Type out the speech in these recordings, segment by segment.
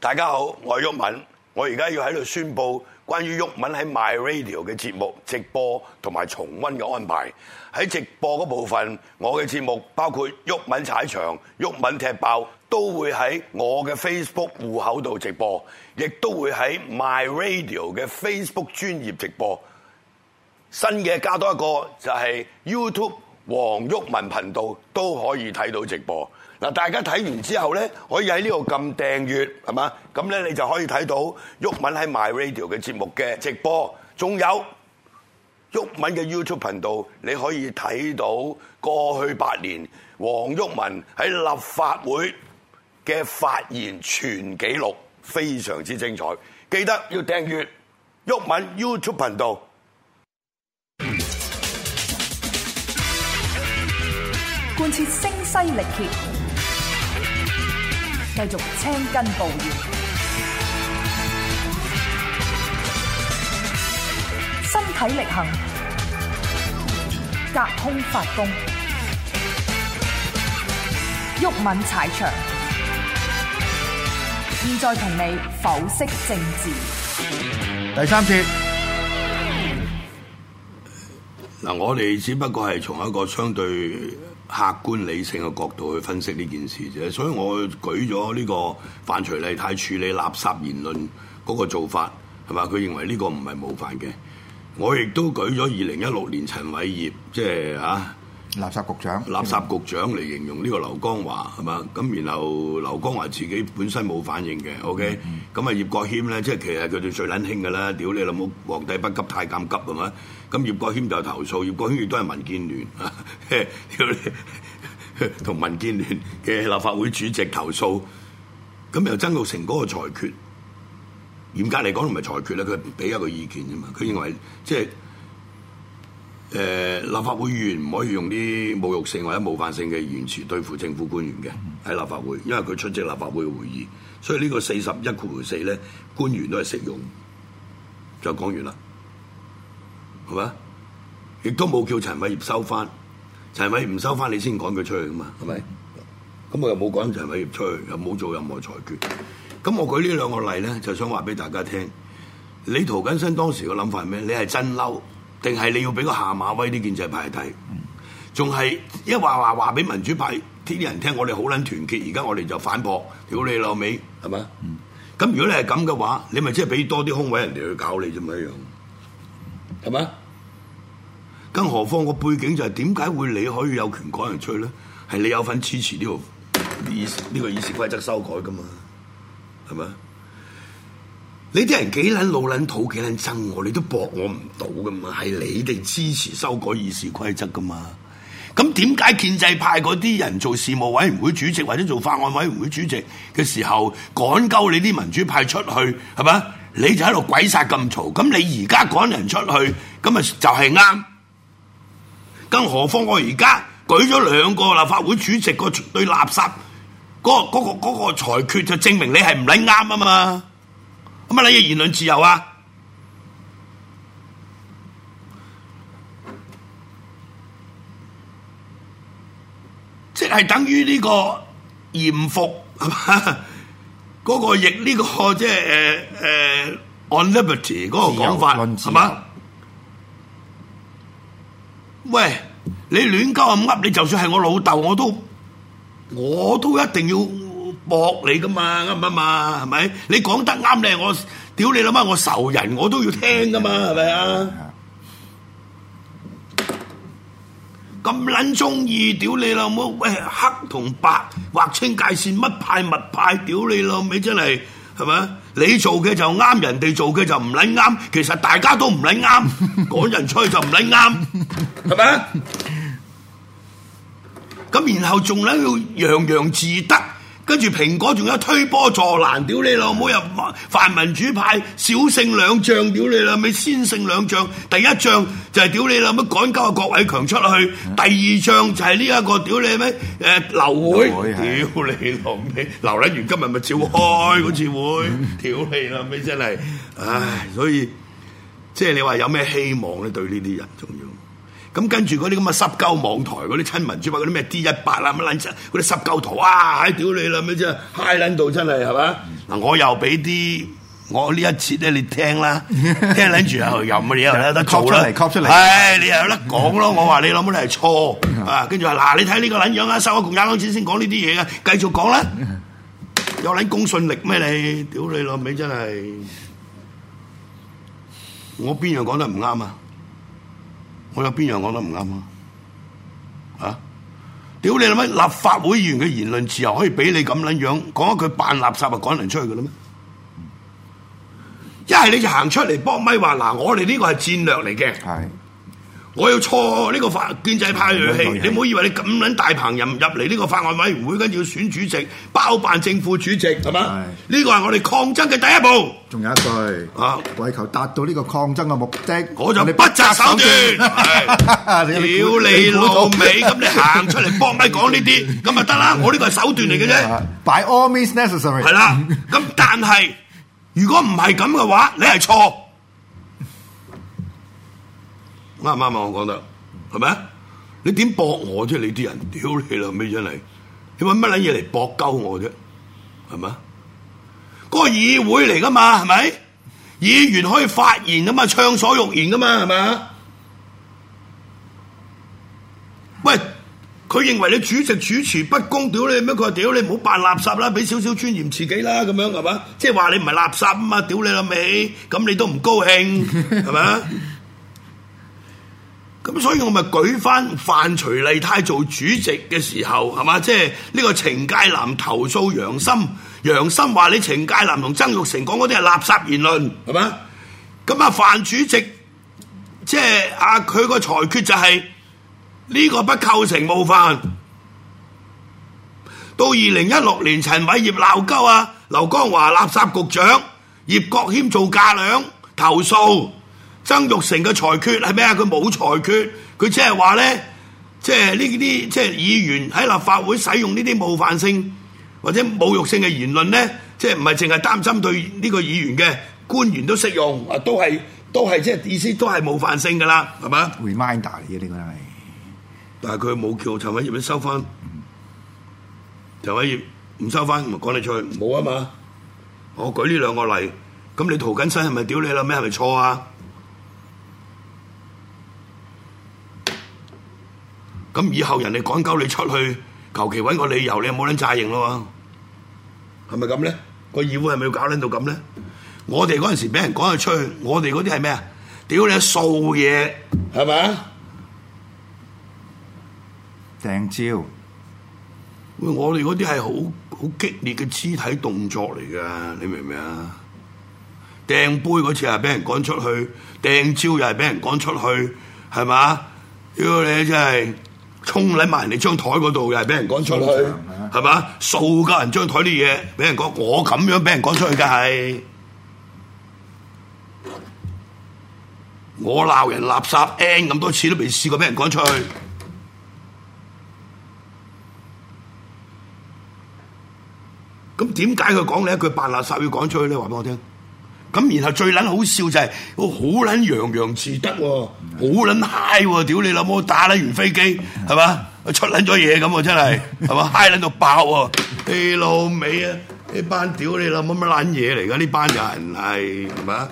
大家好，我係毓民，我而家要喺度宣布關於毓民喺 My Radio 嘅節目直播同埋重溫嘅安排。喺直播嗰部分，我嘅節目包括毓民踩場、毓民踢爆，都會喺我嘅 Facebook 戶口度直播，亦都會喺 My Radio 嘅 Facebook 專頁直播。新嘅加多一個就係 YouTube 黃毓民頻道都可以睇到直播。嗱，大家睇完之後咧，可以喺呢度撳訂閱，係嘛？咁咧你就可以睇到毓民喺 My Radio 嘅節目嘅直播，仲有毓民嘅 YouTube 頻道，你可以睇到過去8年黃毓民喺立法會嘅發言全紀錄，非常之精彩。記得要訂閱毓民 YouTube 頻道。 貫徹聲嘶力竭，繼續青筋暴現，身體力行，隔空發功，毓民踩場。現在同你剖析政治。 第三節。 嗱，我哋只不過係從一個相對客觀理性嘅角度去分析呢件事啫，所以我舉咗呢個范徐麗泰處理垃圾言論嗰個做法，係嘛？佢認為呢個唔係冒犯嘅。我亦都舉咗2016年陳偉業即係垃圾局長嚟形容呢個劉江華，係嘛？咁然後劉江華自己本身冇反應嘅 ，OK？咁啊葉國謙咧，即係其實佢哋最撚興嘅啦，屌你老母，皇帝不急太監急係嘛？咁葉國謙就投訴，葉國謙亦都係民建聯啊，屌你同民建聯嘅立法會主席投訴，咁由曾鈺成嗰個裁決，嚴格嚟講都唔係裁決啦，佢俾一個意見啫嘛，佢認為即係。立法會議員唔可以用啲侮辱性或者冒犯性嘅言辭對付政府官員嘅喺立法會，因為佢出席立法會嘅會議，所以呢個41(4) 咧，官員都係適用。就講完啦，係咪？亦都冇叫陳偉業收翻，陳偉業唔收翻，你先趕佢出去噶嘛，係咪？咁我又冇趕陳偉業出去，又冇做任何裁決。咁我舉呢兩個例咧，就想話俾大家聽，你涂謹申當時嘅諗法係咩？你係真嬲？定係你要俾個下馬威啲建制派睇，仲係一話俾民主派啲人聽，我哋好撚團結，而家我哋就反駁，屌你老味，係咪？咁如果你係咁嘅話，你咪即係俾多啲空位人哋去搞你啫嘛一樣，係咪？更何況個背景就係點解會你可以有權趕人出去咧？係你有份支持呢個議事規則修改噶嘛，係咪？你啲人幾撚老撚土幾撚憎我，你都駁我唔到噶嘛？係你哋支持修改議事規則噶嘛？咁點解建制派嗰啲人做事務委員會主席或者做法案委員會主席嘅時候趕鳩你啲民主派出去係咪？你就喺度鬼殺咁嘈，咁你而家趕人出去，咁咪就係啱？更何況我而家舉咗2個立法會主席個對垃圾嗰個裁決，就證明你係唔撚啱啊嘛！咁啊！你嘅言論自由啊，即係等於呢個嚴復係嘛？嗰個譯呢個即係on liberty 嗰個講法係嘛？喂，你亂鳩咁噏，你就算係我老豆，我都一定要駁你噶嘛，啱唔啱嘛？係咪？你講得啱咧，我屌你諗下，我仇人我都要聽噶嘛，係咪啊？咁撚中意屌你老母，喂，黑同白劃清界線，乜派乜派，屌你老味真係係咪？你做嘅就啱，人哋做嘅就唔撚啱，其實大家都唔撚啱，趕人出去就唔撚啱，係咪？咁然後仲喺度洋洋自得。跟住蘋果仲有推波助瀾，屌你老母又泛民主派小勝2仗，屌你老味先勝2仗，第一仗就係屌你老母趕鳩郭偉強出去，第2仗就係呢一個屌你咩流會，屌你老味流撚完今日咪召開嗰次會，屌你老味真係，唉，所以即係你話有咩希望咧？對呢啲人仲要。 咁跟住嗰啲咁嘅濕鳩網台嗰啲親民主派嗰啲咩 D18啊乜撚嗰啲濕鳩圖啊，屌你啦咩真係嗨撚到真係係嘛？嗱我又俾啲我呢一節咧你聽啦，聽撚住又乜嘢又有得做啦， 出嚟， 係你又有得講咯。我話你諗乜你係錯啊？跟住話嗱你睇呢個撚樣啊，收咗共產黨錢先講呢啲嘢啊，繼續講啦。有撚公信力咩你？屌你老味真係，我邊樣講得唔啱啊？我有邊樣講得唔啱啊？啊！屌你老味！立法會議員嘅言論自由可以俾你咁撚樣講一句扮垃圾就趕人出去嘅啦咩？一係你就行出嚟幫咪話嗱，我哋呢個係戰略嚟嘅。 係。 我要錯呢個建制派銳氣，你唔好以為你咁撚大棚人入嚟呢個法案委員會，跟住要選主席、包辦正副主席，係嘛？呢個係我哋抗爭嘅第一步。 仲有一句啊，為求達到呢個抗爭嘅目的， 我就不擇手段。屌你老味，咁你行出嚟幫咪講呢啲，咁就得啦。我呢個係手段嚟嘅啫。 By all means necessary。 係啦，咁但係如果唔係咁嘅話，你係錯。啱唔啱啊？我講得係咪啊？你點駁我啫？你啲人屌你啦咩真係？你揾乜撚嘢嚟駁鳩我啫？係咪啊？嗰個議會嚟噶嘛？係咪？議員可以發言噶嘛？暢所欲言噶嘛？係咪啊？喂，佢認為你主席主持不公，屌你咩？佢話屌你唔好扮垃圾啦，俾少少尊嚴自己啦，咁樣係嘛？即係話你唔係垃圾啊嘛？屌你啦尾，咁你都唔高興係咪啊？咁所以我咪舉翻范徐麗泰做主席嘅時候係嘛？即係呢個程介南投訴楊森，楊森話你程介南同曾鈺成講嗰啲係垃圾言論係嘛？咁啊范主席即係佢個裁決就係呢個不構成冒犯。到2016年陳偉業鬧鳩啊劉江華垃圾局長，葉國謙做架樑投訴。曾鈺成嘅裁決係咩啊？佢冇裁決，佢即係話咧，即係呢啲即係議員喺立法會使用呢啲冒犯性或者侮辱性嘅言論咧，即係唔係淨係擔針對呢個議員嘅，官員都適用，都係即係意思都係冒犯性㗎啦，係嘛 ？Reminder 嚟嘅呢個係， 但係佢冇叫陳偉業收翻，陳偉業唔收翻，咪趕你出去，冇啊嘛。我舉呢兩個例，咁你涂謹申係咪屌你啦咩？係咪錯啊？咁以後人哋趕鳩你出去，求其揾個理由，你又冇撚詐認咯喎，係咪咁咧？個議會係咪要搞撚到咁咧？我哋嗰陣時俾人趕佢出去，我哋嗰啲係咩啊？屌你掃嘢，係咪啊？ 掟蕉， 喂，我哋嗰啲係好激烈嘅肢體動作嚟㗎，你明唔明啊？掟杯嗰次係俾人趕出去，掟蕉又係俾人趕出去，係嘛？屌你真係〜衝撚埋人哋張台嗰度，又係俾人趕出去，係嘛？掃鳩人張台啲嘢，俾人趕，我咁樣俾人趕出去嘅係，我鬧人垃圾 N 咁多次都未試過俾人趕出去。咁點解佢講你一句扮垃圾要趕出去咧？話俾我聽。咁然後最撚好笑就係，我好撚洋洋自得喎，好撚嗨喎！屌你老母，打撚完飛機係嘛？出撚咗嘢咁喎，真係係嘛？嗨撚到爆喎！你老味啊！呢班屌你老母乜撚嘢嚟㗎？呢班人係嘛？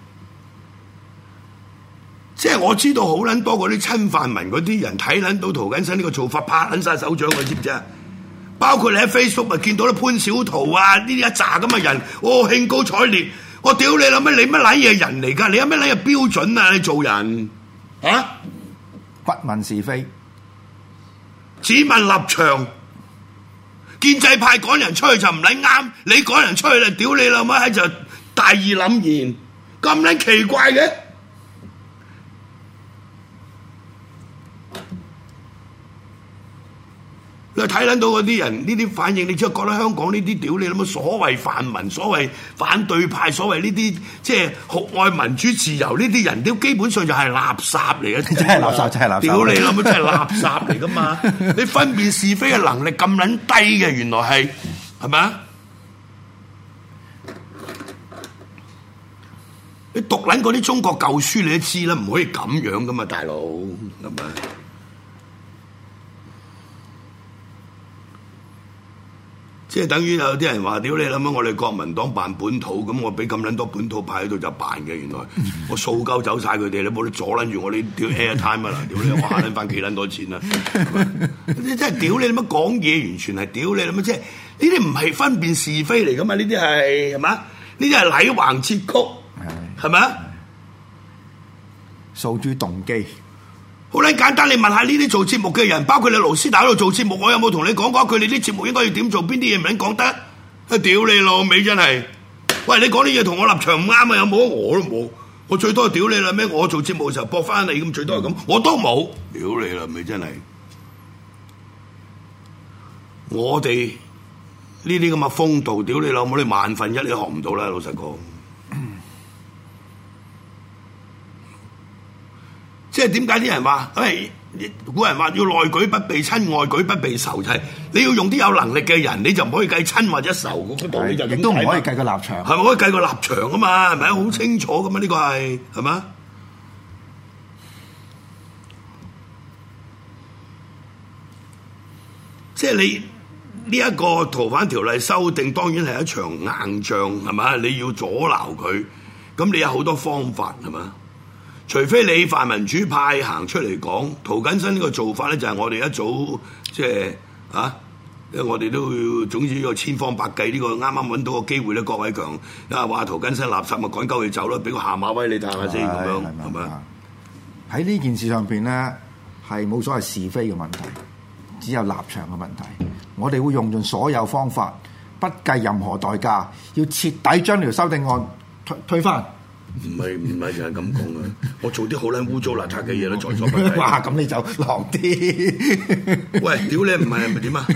即係我知道好撚多嗰啲親泛民嗰啲人睇撚到涂謹申呢個做法，拍撚晒手掌㗎，知唔知啊？包括你喺 Facebook 咪見到啲潘小桃啊呢啲一紮咁嘅人，興高采烈。我屌你諗咩？你乜撚嘢人嚟㗎？你有乜撚嘢標準啊？你做人啊？ 不問是非， 只問立場。建制派趕人出去就唔撚啱，你趕人出去啦，屌你老母喺就大義凜然，咁撚奇怪嘅。你睇撚到嗰啲人呢啲反應，你只係覺得香港呢啲屌你諗乜所謂泛民、所謂反對派、所謂呢啲即係酷愛民主自由呢啲人，都基本上就係垃圾嚟嘅， 真係垃圾，真係垃圾。 屌你諗乜真係垃圾嚟噶嘛？你分辨是非嘅能力咁撚低嘅，原來係咪啊？ 你讀撚嗰啲中國舊書你都知啦，唔可以咁樣噶嘛，大佬係咪？即係等於有啲人話：屌你諗乜？我哋國民黨辦本土，咁我俾咁撚多本土派喺度就辦嘅。原來我掃鳩走晒佢哋，你冇得阻撚住我啲屌 airtime 啊！屌你，我慳撚翻幾撚多錢啊！你真係屌你諗乜講嘢，完全係屌你諗乜？即係呢啲唔係分辨是非嚟噶嘛？呢啲係嘛？呢啲係禮橫折曲，係咪啊？ 訴諸動機。 好撚簡單，你問下呢啲做節目嘅人，包括你盧斯達喺度做節目，我有冇同你講過佢哋啲節目應該要點做，邊啲嘢唔撚講得？啊屌你老味真係！喂，你講啲嘢同我立場唔啱啊？有冇？我都冇，我最多係屌你啦咩？我做節目嘅時候駁翻你咁，最多係咁，我都冇。屌你啦咪真係！我哋呢啲咁嘅風度，屌你老母，你萬分一你學唔到啦，老實講。即係點解啲人話？古人話要內舉不避親，外舉不避仇，就係你要用啲有能力嘅人，你就唔可以計親或者仇嗰度，你就亦都唔可以計個立場。 係咪可以計個立場啊嘛？係咪好清楚噶嘛？呢個係嘛？即係你呢一個逃犯條例修訂，當然係一場硬仗，係嘛？你要阻撓佢，咁你有好多方法，係嘛？除非你泛民主派行出嚟講，涂謹申呢個做法咧，就係我哋一早即係因為我哋都要總之要千方百計呢個啱啱揾到個機會咧，郭偉強話涂謹申垃圾咪趕鳩佢走咯，俾個下馬威你睇下先咁樣，係咪？ 喺呢件事上邊咧，係冇所謂是非嘅問題，只有立場嘅問題。我哋會用盡所有方法，不計任何代價，要徹底將條修訂案推翻。 唔係就係咁講嘅，我做啲好撚污糟邋遢嘅嘢都在所不計。 哇！咁你就狼啲。 喂，屌你唔係咪點啊？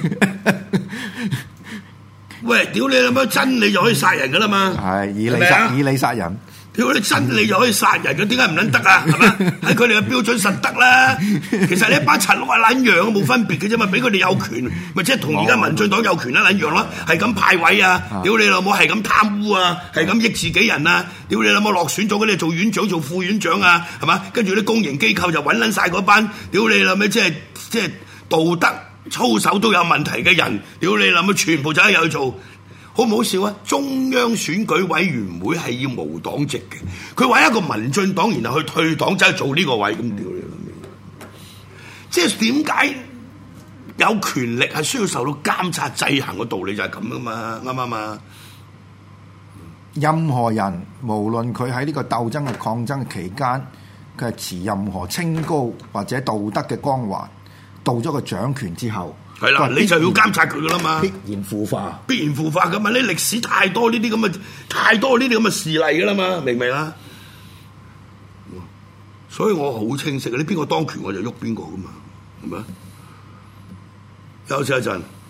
喂，屌你諗乜真理就可以殺人噶啦嘛？係以理殺人。 屌你真理就可以殺人嘅，點解唔撚得啊？係嘛？喺佢哋嘅標準實得啦。其實你一班陳六啊撚樣冇分別嘅啫嘛，俾佢哋有權，咪即係同而家民進黨有權一撚樣咯，係咁派位啊！屌你老母係咁貪污啊，係咁益自己人啊！屌你老母落選咗嗰啲做院長做副院長啊，係嘛？跟住啲公營機構就揾撚晒嗰班，屌你老母即係道德操守都有問題嘅人，屌你老母全部就喺度去做。好唔好笑啊？中央選舉委員會係要無黨籍嘅，佢話一個民進黨，然後去退黨走去做呢個位，咁屌你老味！即係點解有權力係需要受到監察制衡嘅道理就係咁噶嘛？啱唔啱啊？ 任何人無論佢喺呢個鬥爭嘅抗爭期間，佢係持任何清高或者道德嘅光環，到咗個掌權之後。 係啦，你就要監察佢噶啦嘛， 必然腐化噶嘛。你歷史太多呢啲咁嘅事例噶啦嘛，明唔明啊？所以我好清晰嘅，你邊個當權我就喐邊個噶嘛，係咪啊？休息一陣。